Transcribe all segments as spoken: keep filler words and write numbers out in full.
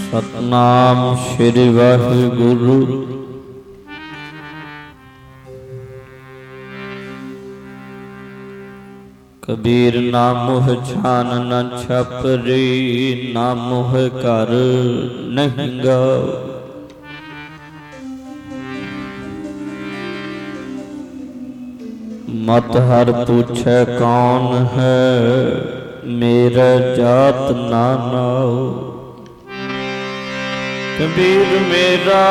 ਸਤਨਾਮ ਸ਼੍ਰੀ ਵਾਹਿਗੁਰੂ। ਕਬੀਰ ਨਾ ਮੋਹ ਛਾਨ ਨ ਛਪਰੀ, ਨਾ ਮੋਹ ਘਰ ਨਹੀਂ ਗਾਓ। ਮਤ ਹਰ ਪੁੱਛੈ ਕੌਣ ਹੈ, ਮੇਰਾ ਜਾਤ ਨਾ ਨਾਓ। ਕਬੀਰ ਮੇਰਾ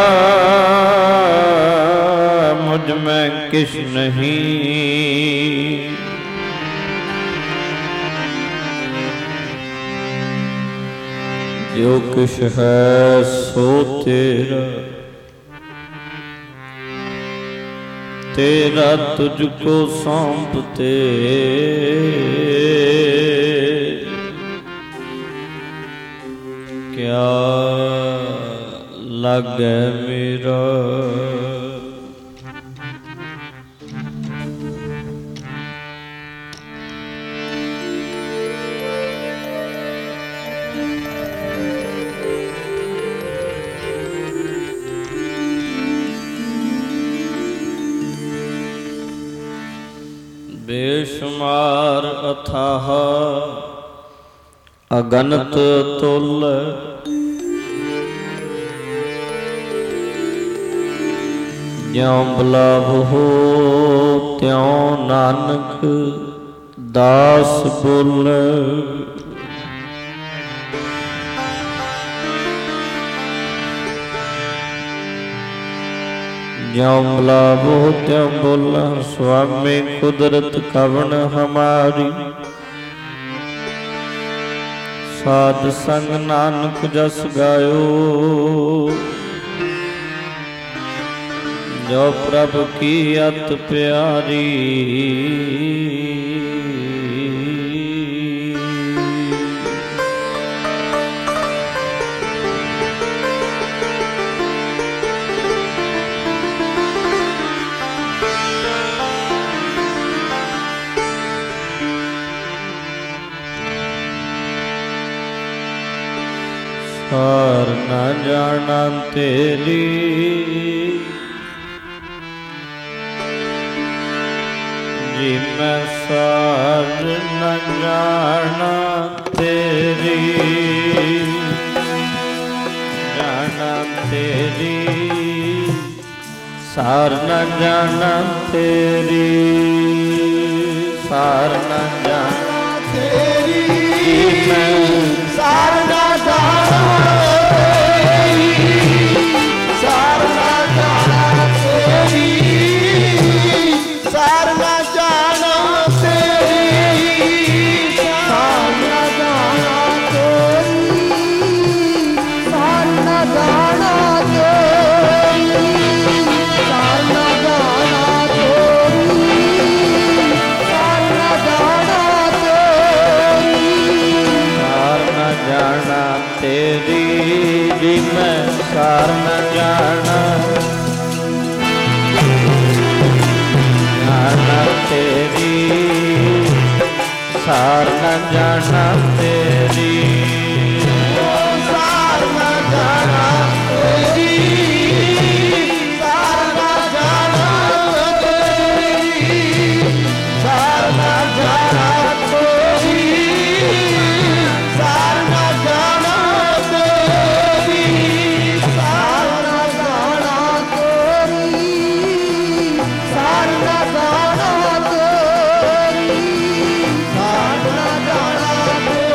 ਮੁਝ ਮੈਂ ਕਿਛ ਨਹੀਂ, ਜੋ ਕੁਛ ਹੈ ਸੋ ਤੇਰਾ। तेरा तुझको सौंपते क्या लागे मेरा। ਬੇਸ਼ੁਮਾਰ ਅਥਾਹ ਅਗਨਤ ਤੁਲ, ਜਿਉ ਬੁਲਾਵੋ ਤਿਉ ਨਾਨਕ ਦਾਸ ਬੋਲ। ਜਿਉ ਬੁਲਾਵੋ ਤਿਉ ਬੋਲਾ, ਸੁਆਮੀ ਕੁਦਰਤ ਕਵਣ ਹਮਾਰੀ। ਸਾਧ ਸੰਗ ਨਾਨਕ ਜਸ ਗਾਇਓ, ਜੋ ਪ੍ਰਭ ਕੀ ਅਤ ਪਿਆਰੀ। ਸਾਰ ਨਾ ਜਾਣਾ ਤੇਰੀ, ਜੀ ਮੈਂ ਸਾਰ ਨਾ ਜਾਣਾ ਤੇਰੀ। ਜਾਣਾ ਤੇਰੀ ਸਾਰ ਨਾ ਜਾਣਾ ਤੇਰੀ, ਸਾਰ ਨਾ ਜਾਣਾ ਤੇਰੀ। ਜੀ ਮੈਂ ਸਾਰ ਨਾ ਜਾਣਾ ਤੇਰੀ, ਸਾਰ ਨਾ ਜਾਣਾ ਤੇਰੀ, ਸਾਰ ਨਾ ਜਾਣਾ ਤੇਰੀ, ਸਾਰ ਨਾ ਜਾਣਾ ਤੇਰੀ, ਸਾਰ ਨਾ ਜਾਣਾ ਤੇਰੀ, ਸਾਰ ਨਾ ਜਾਣਾ ਤੇਰੀ, ਸਾਰ ਨਾ ਜਾਣਾ ਤੇਰੀ, ਸਾਰ ਨਾ ਜਾਣਾ ਤੇਰੀ। ਜੀ ਮੈਂ ਸਾਰ ਨਾ ਜਾਣਾ, ਜਾਣਾ ਤੇਰੀ, ਸਾਰ ਨਾ ਜਾਣਾ ਤੇਰੀ, ਸਾਰ ਨਾ ਜਾਣਾ ਤੇਰੀ, ਸਾਰ ਨਾ ਜਾਣਾ ਤੇਰੀ, ਸਾਰ ਨਾ ਜਾਣਾ ਤੇਰੀ, ਸਾਰ ਨਾ ਜਾਣਾ ਤੇਰੀ, ਸਾਰ ਨਾ ਜਾਣਾ ਤੇਰੀ, ਸਾਰ ਨਾ ਜਾਣਾ ਤੇਰੀ, ਸਾਰ ਨਾ ਜਾਣਾ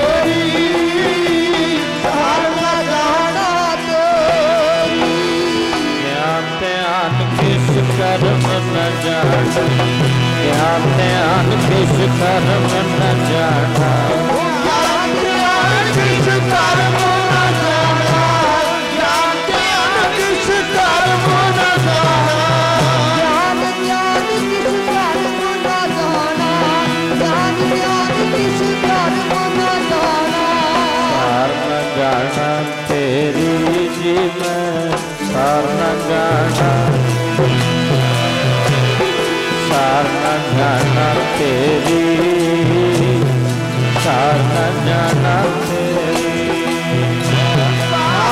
ਤੇਰੀ, ਸਾਰ ਨਾ ਜਾਣਾ ਤੇਰੀ। ਗਿਆਨ ਧਿਆਨ ਕਿਸ ਕਰਮ ਨ ਜਾਣਾ, ਗਿਆਨ ਧਿਆਨ ਕਿਸ ਕਰਮ ਨ ਜਾਣਾ, ਗਿਆਨ ਧਿਆਨ ਕਿਸ ਕਰਮ ਨ ਜਾਣਾ, ਗਿਆਨ ਧਿਆਨ ਕਿਸ ਕਰਮ ਨ ਜਾਣਾ, ਗਿਆਨ ਧਿਆਨ ਕਿਸ ਕਰਮ ਨ ਜਾਣਾ, ਗਿਆਨ ਧਿਆਨ ਕਿਸ ਕਰਮ ਨ ਜਾਣਾ। ਸਾਰ ਨ ਜਾਣਾ ਤੇਰੀ, ਜੀ ਮੈਂ ਸਾਰ ਨ ਜਾਣਾ, ਸਾਰ ਨ ਜਾਣਾ ਤੇਰੀ, ਸਾਰ ਨ ਜਾਣਾ ਤੇਰੀ, ਸਾਰ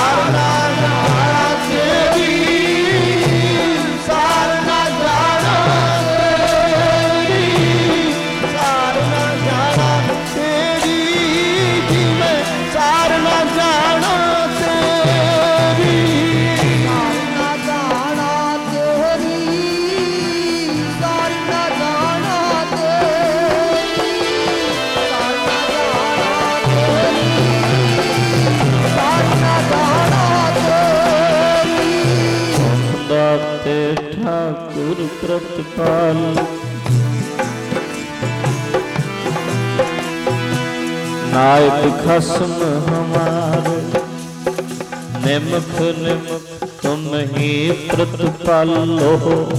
नायक खस्म हमारे निमख निमख तुम ही प्रतिपालो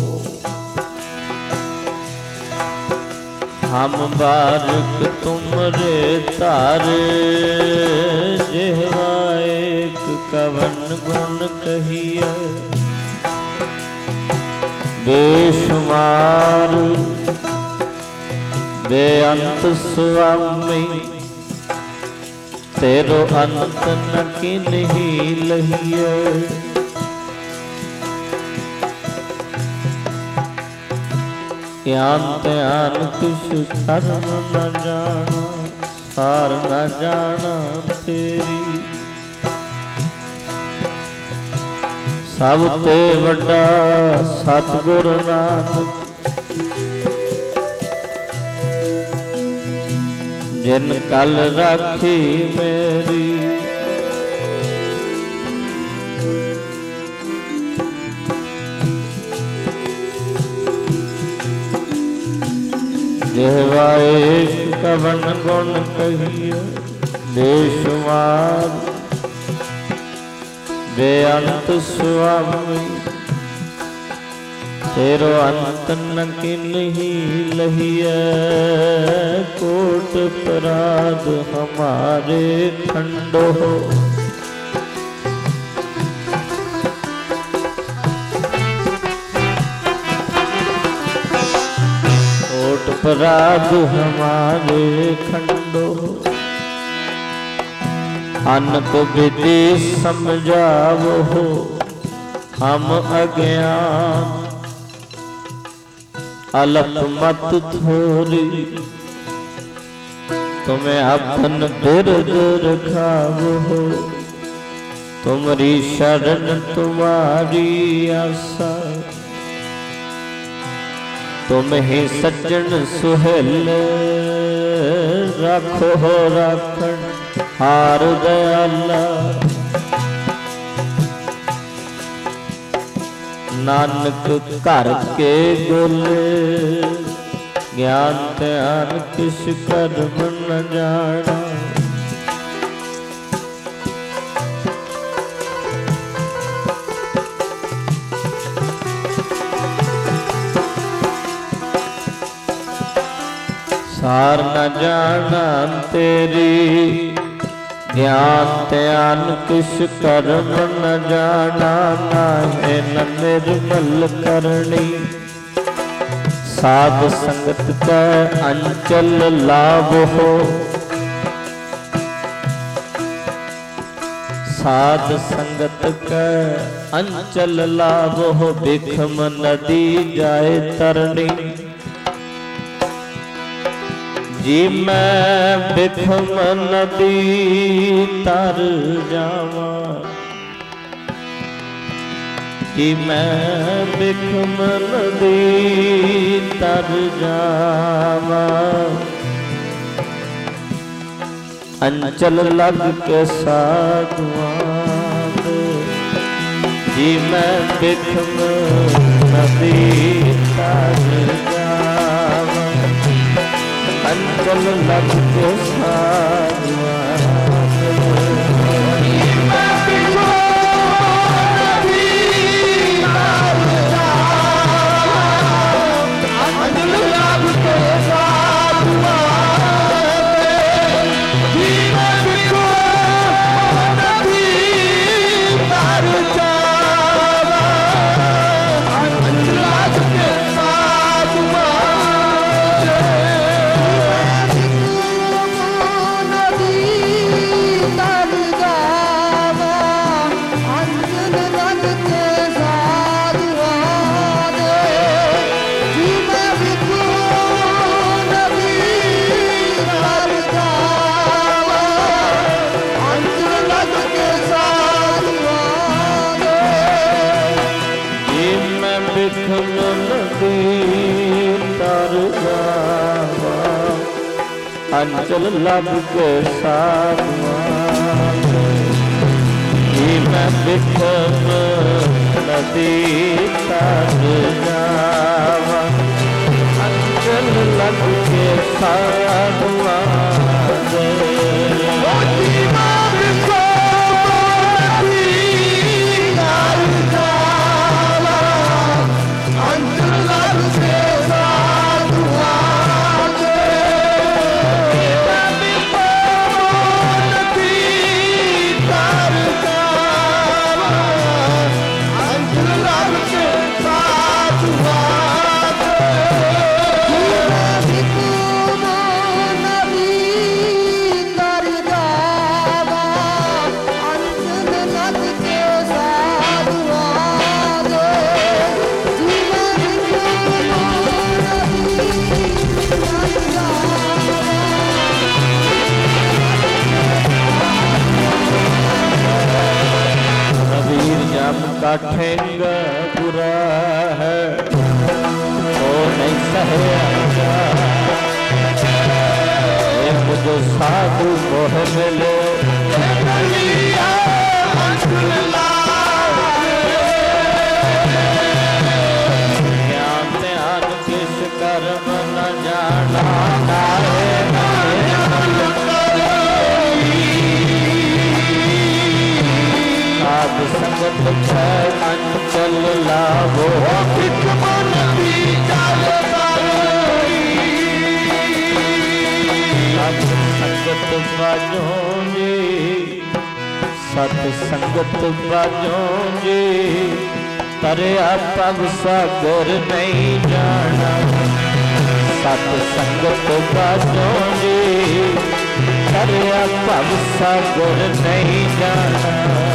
हम बारक तुमरे तारे जेवा एक कवन गुण कहिए बेशुमार बेअंत स्वामी तेरो अंत न किन्हीं लहिए ज्ञान त्यान कुछ कर्म न जाना सार न जाना तेरी सब ते वड्डा सतगुरु नानक जिन कल राखी मेरी जेवाए कवन गुण कहिए बेशुमार बेअंत स्वामी तेरो अंत न किन्हीं लहिए कोट अपराध हमारे खंडो अपराध हमारे खंडो अनक विधि समझावो हम अज्ञान अलप मत थोरी तुम्हें अपन बिरद रखावो तुम्हारी शरण तुम्हारी आशा तुम ही सज्जन सुहेल रखो हो राखण हार दयाला नानक घर के गोले ज्ञान ध्यान किस कर्म न जाना सार न जाना तेरी ज्ञान ध्यान किस कर्म न जाना नाहे न निर्मल करनी साध संगत का अंचल लाभ हो साध संगत का अंचल लाभ हो बिखम नदी जाए तरनी जी मैं बिखम नदी तर जावा जी मैं बिखम नदी तर जावा अंचल लग के साधुआं जी मैं बिखम नदी तर जावा अंचल लग के साधुआं अंचल लब के साधुआं मैं बिखम नदी तर जावा अंचल लब के साधुआं ठेंग बुरा है तो नहीं सहेगा। मुझे साधु मोह मिले ज्ञान ध्यान किस कर्म न जाना। साध संगत अंचल लाभो संगत बाजों जी सत संगत बाजों जी तरिया पग सागर नहीं जाना। सत संगत बाजों जी तरिया पग सागर नहीं जाना।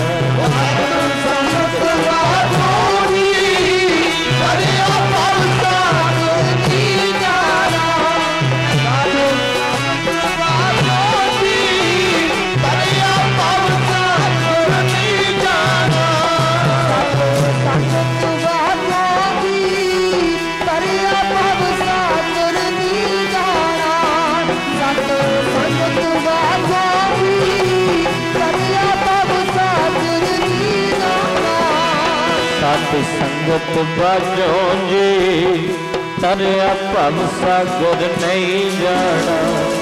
संगत बाजों जी तरिया भव सागर नहीं जाना।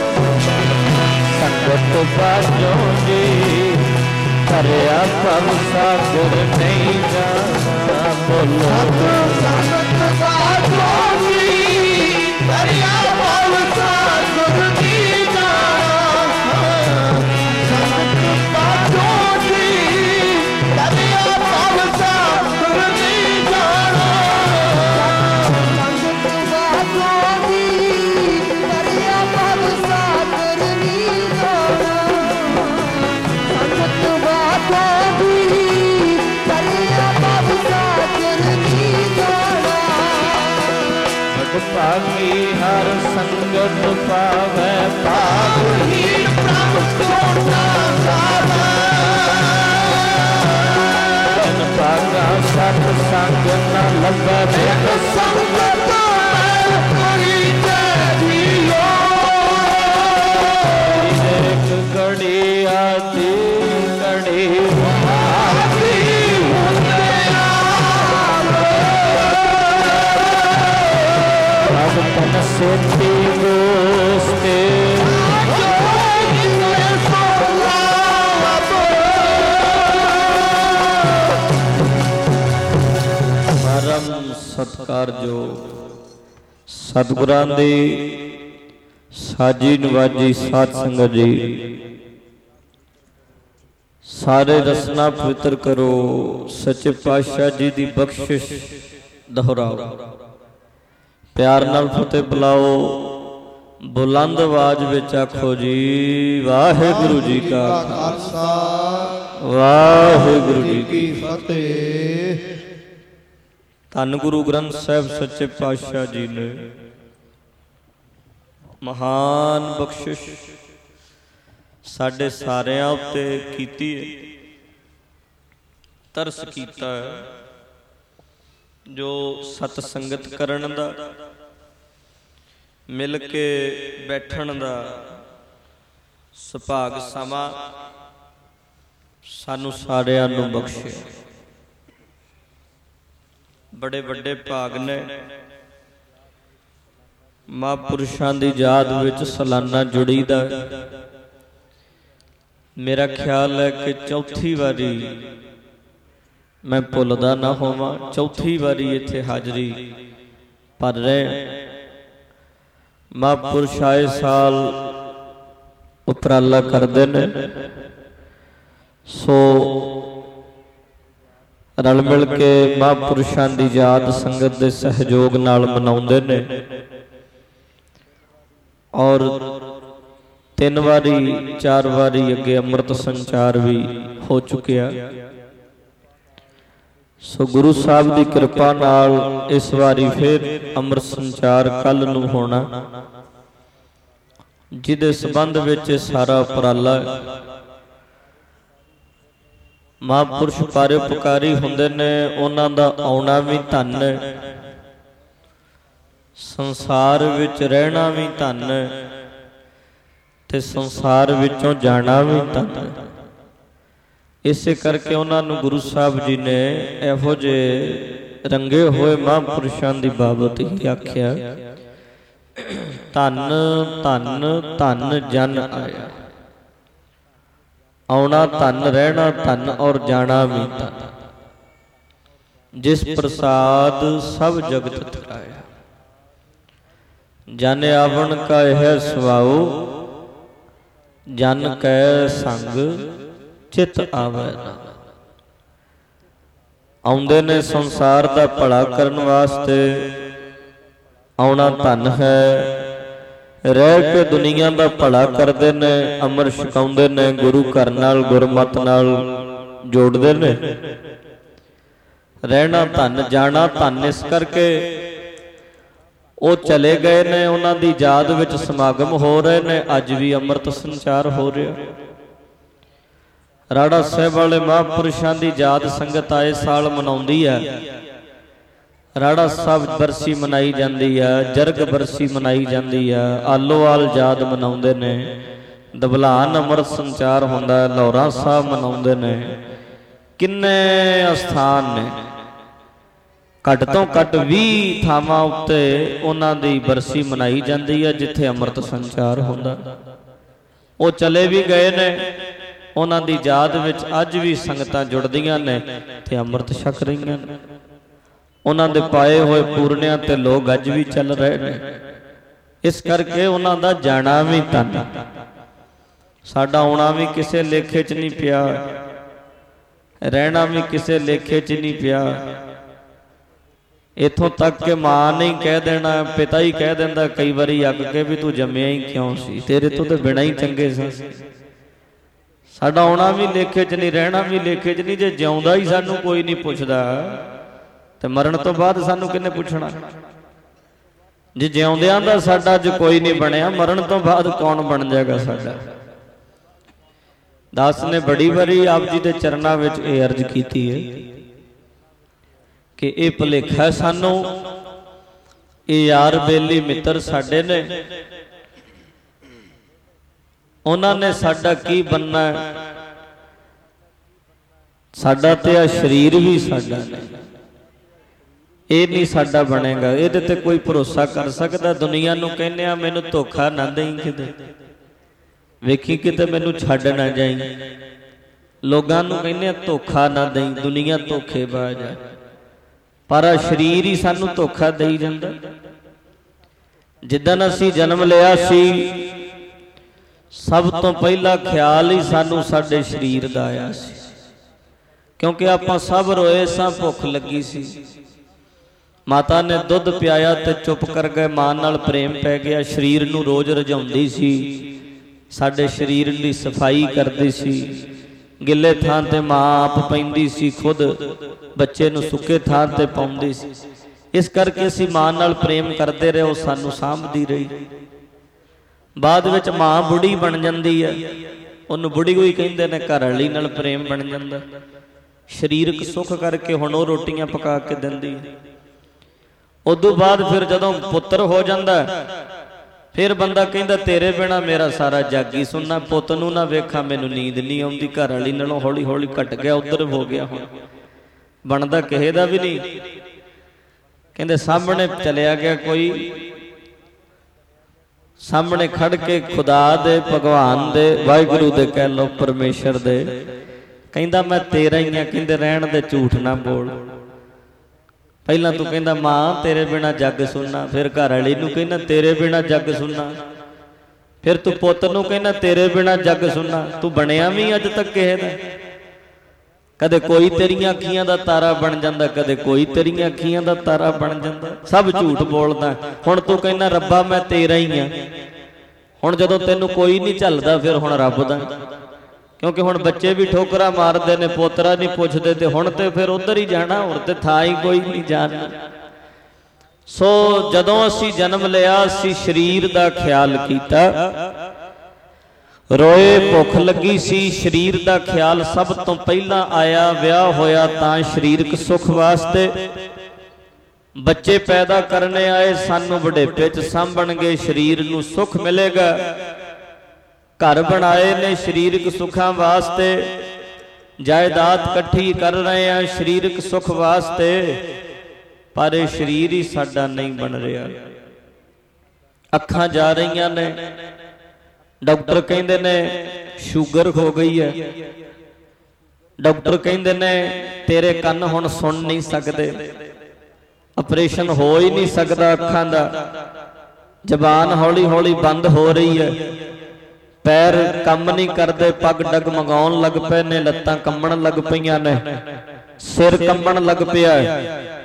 संगत बाजों जी तरिया भव सागर नहीं जाना। बोलो संगत बाजों जी तरिया भव सागर नहीं जाना। संगत बाजों जी तरिया भव सागर नहीं जाना। भागी हर संगत पावै पावही प्रभु छोटा गावै। जन भागा सत संग न लभै बिन संगत करी जैसियो। एक घड़ी आती घड़ी आती तन सोती गोस्ते परम सत्कार जो सतगुरां दी साजी नवाजी साध संगत जी सारे रसना पवित्र करो। सच्चे पातशाह जी दी बख्शिश दोहराओ। प्यार नाल फतेह बुलाओ। बुलंद आवाज विच आखो जी वाहिगुरु जी का खालसा वाहिगुरु जी की फतेह। धन गुरु ग्रंथ साहिब सच्चे पातशाह जी ने महान बख्शिश साडे सारियां उत्ते कीती है। तरस कीता है जो सत संगत करन दा मिल के बैठण दा सुभाग समा सानू सारियां नू बख्शे। बड़े बड़े भाग ने महापुरुषां दी याद विच सालाना जुड़ीदा। मेरा ख्याल है कि चौथी वारी मैं भुलदा ना होवां चौथी वारी इत्थे हाजरी भर रहे। महापुरुष आए साल उपराला करदे ने सो रल मिल के महापुरुषां दी याद संगत दे सहयोग नाल मनाउंदे ने। और तीन वारी चार वारी अगे अमृत संचार भी हो चुकिया। सो गुरु साहब की कृपा नाल इस वारी फिर अमृत संचार कल नूं होना, जिहदे संबंध विच सारा उपराला महापुरुष परोपकारी हुंदे ने, उन्हां दा आउणा भी धन है, संसार विच रहना भी धन है ते संसार विचों जाना भी धन है। इसे करके उन्होंने गुरु साहब जी ने इहो जिहे रंगे हुए महापुरुषों की बाबत ही आख्या, धन धन धन जन आया। आउणा धन, रहना धन और जाना भी धन। जिस प्रसाद सब जगत तराया, जन आवन का यह सुभाओ, जन कै संग चित आवे ना। आउंदे ने संसार दा भला करन वास्ते, आउणा धन है। रह के दुनिया दा भला करदे ने, अमर छकाउंदे ने, गुरु घर नाल गुरमत नाल जोड़दे ने। रहना धन, जाना धन। इस करके वो चले गए ने, उन्हां दी याद विच समागम हो रहे ने। अज भी अमृत संचार हो रहा। राड़ा साहिब वाले महापुरुषों की याद संगत आए साल मनाउंदी है। राड़ा साहब बरसी मनाई जाती है, जरग बरसी मनाई जाती है, आलोवाल याद मनाउंदे ने, दबलान अमृत संचार होंदा है, लाहौरा साहब मनाउंदे ने। किन्ने अस्थान ने, घट तो घट भी थावां उत्ते उन्हां दी बरसी मनाई जाती है जिथे अमृत संचार होंदा। वो चले भी गए ने, उन्हां दी याद विच अज भी संगतां जुड़दियां ने ते अमृत छक रहीआं ने। उन्हां दे पाए होए पूरनियां ते लोग अज भी चल रहे ने। इस करके उन्हां दा जाना भी धन, साडा आउणा भी किसे लेखे च नहीं पिया, रहना भी किसे लेखे च नहीं पिया। इथों तक के मां नहीं कह देना, पिता ही कह देंदा कई बारी अग के भी तू जम्मिया ही क्यों सी, तेरे तो ते बिना ही चंगे सी। साडा आउणा भी लेखे च नहीं, रहना भी लेखे च नहीं। जे जिउंदा ही सानू कोई नहीं पुछदा ते मरण तो बाद सानू किन्ने पुछना। जे जिउंदियां दा साडा अज कोई नहीं बनया, मरण तो बाद कौन बन जाएगा साडा। दास ने बड़ी बारी आप जी दे चरनां विच इह अर्ज कीती है कि यह भुलेखा सानू, ये यार बेली मित्र साडे ने, उन्होंने साडा की बनना है। साडा ते आ शरीर भी साडा नहीं, ये नहीं साडा बनेगा। ये ते कोई भरोसा कर सकता। दुनिया नूं कहने आ मैनू धोखा ना दें, किते वेखी किते मैनू छड्ड ना जाई। लोगां नूं कहने धोखा ना दें, दुनिया धोखेबाज है। पर शरीर ही सानू धोखा दई जांदा। जिदन असी जन्म लिया सी, सब तो पहला ख्याल ही सानू साडे शरीर दा आया सी, क्योंकि आपां सब रोए सां, भुख लगी सी। माता ने दुध पियाया ते चुप कर गए, मां नाल प्रेम पै गया। शरीर नूं रोज रजाउंदी सी, साडे शरीर दी सफाई करदी सी। गिले थां ते मां आप पैंदी सी, खुद बच्चे नूं सुके थां ते पाउंदी सी। इस करके असीं मां नाल प्रेम करते रहे, वो सानू साਂਭਦੀ रही। बाद विच मां बुढ़ी बन जाती है, उन्होंने बुढ़ी कोई कहते हैं, घर वाली नाल प्रेम बन जाता। शरीरक सुख करके हुण वो रोटियां पका के दिंदी। उदों बाद फिर जदों पुत्र हो जाता, फिर बंदा कहता तेरे बिना मेरा सारा जग ही सुनना। पुत नूं ना वेखा, मैनू नींद नहीं आउंदी। घर वाली नालों हौली हौली घट गया, उधर हो गया। हुण बनदा किहे दा भी नहीं। कहते सामने चलिया गया कोई, सामने खड़ के खुदा दे, भगवान दे, वाहिगुरू दे कह लो, परमेश्वर दे, कहंदा मैं तेरा ही हां। कहंदे रहण दे, झूठ ना बोल। पहला तू कहंदा मां तेरे बिना जग सुनना, फिर घर वाली नूं कहना तेरे बिना जग सुनना, फिर तू पुत नूं कहना तेरे बिना जग सुनना। तू बनया भी अज तक किहे दा? कदे कोई तेरियां अखियां दा तारा बन जांदा, कदे कोई तेरियां अखियां दा तारा बन जांदा। सब झूठ बोलदा। हुण तू कहना रब्बा मैं तेरा ही हां। हुण जदों तैनूं कोई नहीं झलदा, फिर हुण रब दा, क्योंकि हुण बच्चे भी ठोकरा मारदे ने, पोतरा नहीं पुछदे, ते हुण ते फिर उधर ही जाना, हुण ते थां ही कोई नहीं जाना। सो जदों असीं जन्म लिया, असीं शरीर दा ख्याल कीता। रोए भुख लगी सी। शरीर का ख्याल सब तो पहला आया, विआह होया तां शरीरक सुख वास्ते। बच्चे पैदा करने आए, सानू बुढ़ेपे च सांभणगे, शरीर नू सुख मिलेगा। घर बनाए ने शरीरक सुखां वास्ते, जायदाद इकट्ठी कर रहे हैं शरीरक सुख वास्ते, पर यह शरीर ही साडा नहीं बन रहा। अखां जा रही ने, डॉक्टर कहते ने शूगर हो गई है, डॉक्टर कहते ने तेरे कन हुण सुन नहीं सकते, ऑपरेशन हो ही नहीं सकता अखां दा, जबान हौली हौली बंद हो रही है, पैर कम नहीं करते, पग डगमगाउण लग पे ने, लत्तां कंबण लग पईयां ने, सिर कंबण लग पिया है,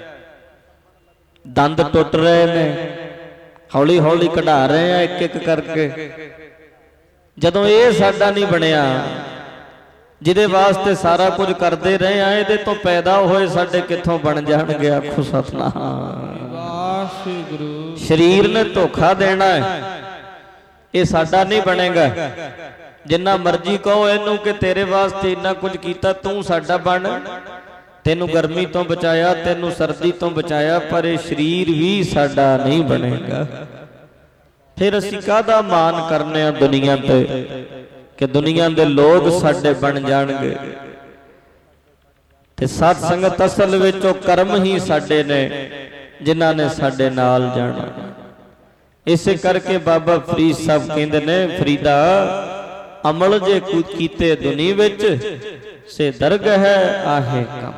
दंद टुट रहे ने, हौली हौली कढ़ा रहे हैं एक एक करके। जदों ये साडा नहीं बनया, जिहदे वास्ते सारा कुछ करते रहे हैं, इहदे तो पैदा होए साडे कित्थों बन जाणगे? आखो सतनाम वाहिगुरू। शरीर ने धोखा देना है, ये साडा नहीं बनेगा। जिन्ना मर्जी कहो इनू कि तेरे वास्ते इन्ना कुछ कीता, तू साडा बन, तेनू गर्मी तो बचाया, तेनू सर्दी तो बचाया, पर यह शरीर भी साडा नहीं बनेगा। फिर असीं काहदा मान करने आ दुनिया ते कि दुनिया दे लोग साडे बन जाणगे। ते सत संगत असल विच ओह कर्म ही साडे ने जिन्हां ने साडे नाल जाना। इसे करके बाबा फरीद साहब कहंदे ने, फरीदा अमल जे कुछ कीते दुनिया विच, से दरग है आहे कम।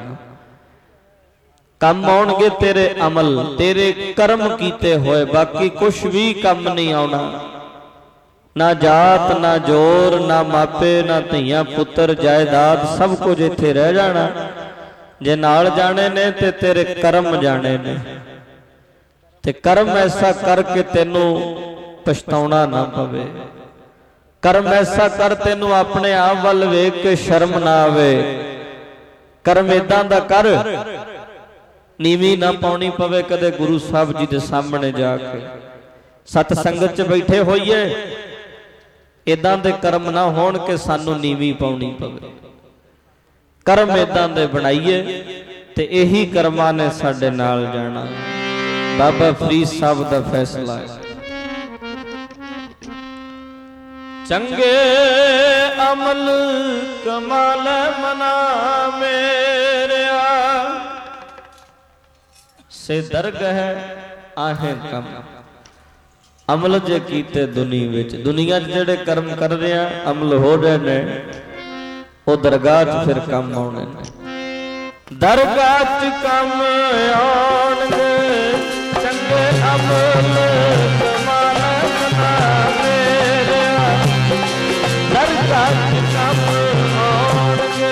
कम आउणगे तेरे अमल, तेरे कर्म कीते होए, बाकी कुछ भी कम नहीं आउणा। ना जात, ना जोर, ना मापे, ना धीआं पुत्र, जायदाद, सब कुछ इत्थे रह जाना। जे नाल जाने ने ते तेरे कर्म जाने ने, ते कर्म ऐसा करके तेनू पछताउणा ना पवे। कर्म ऐसा कर तेनू अपने आप वल वेख के शर्म ना आवे। कर्म इदां दा कर नीवी ना पाउणी पवे कदे गुरु साहब जी दे सामने जाके। सत संगत च बैठे होइए, इदां दे कर्म ना होण के सानू नीवी पाउणी पवे। कर्म इदां दे बनाइए ते यही कर्मां ने साडे नाल जाना। बाबा फरीद साहब दा फैसला है। चंगे अमल कमाल मना मेरिया, से दरग है आहे कम। अमल जे कीते दुनिया विच, दुनिया जेड़े कर्म कर रहे हैं, अमल हो रहे ने, वो दरगाह च फिर कम आने ने। दरगाह च कम आउणगे चंगे अमल कमाल मना मेरिया, दरगाह च कम आउणगे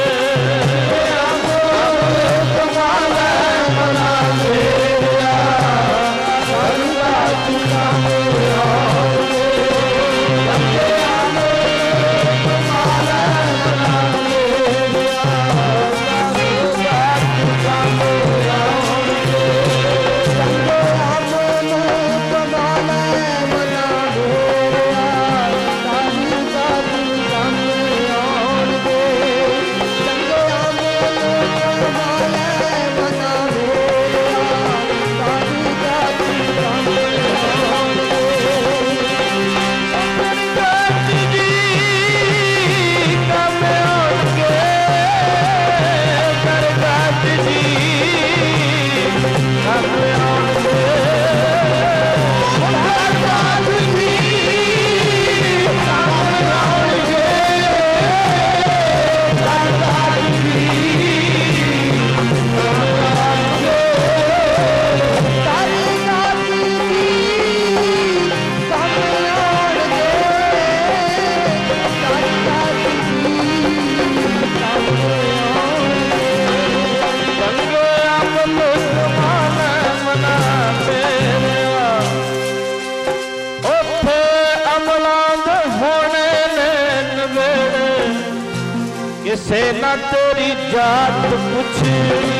से ना तेरी जात पूछी,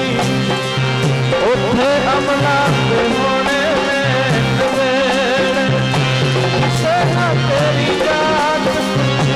उठे अमला पे होने में नवेड़, से ना तेरी जात पूछी।